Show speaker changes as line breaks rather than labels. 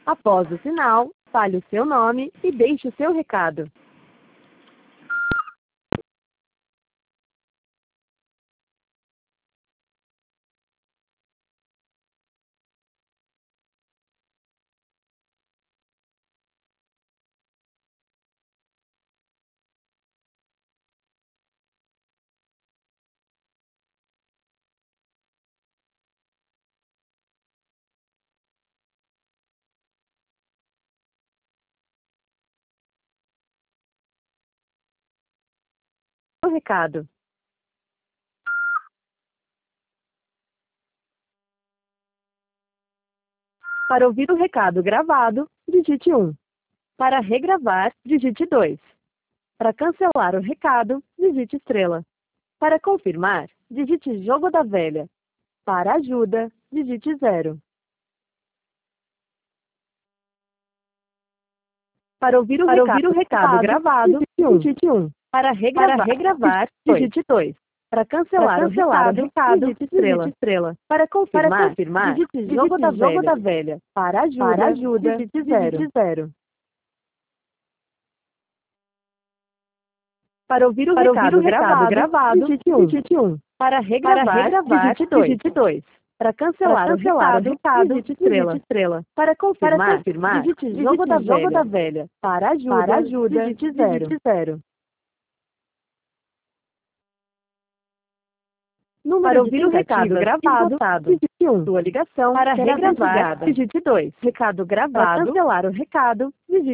Após o sinal, fale o seu nome e deixe o seu recado. O recado. Para ouvir o recado gravado, digite 1. Para regravar, digite 2. Para cancelar o recado, digite estrela. Para confirmar, digite jogo da velha. Para ajuda, digite 0. Para ouvir o recado gravado, digite 1. Para regravar, digite 2. Para cancelar o recado, digite estrela. Para confirmar, digite jogo da velha. Para ajuda, digite 0. Para ouvir o recado gravado, digite 1. Para regravar, digite 2. Para cancelar o recado, digite estrela. Para confirmar, digite jogo da velha. Para ajuda, digite 0. Para ouvir o recado gravado, digite 1. Sua ligação para regravar, digite 2. Recado gravado. Para cancelar o recado, digite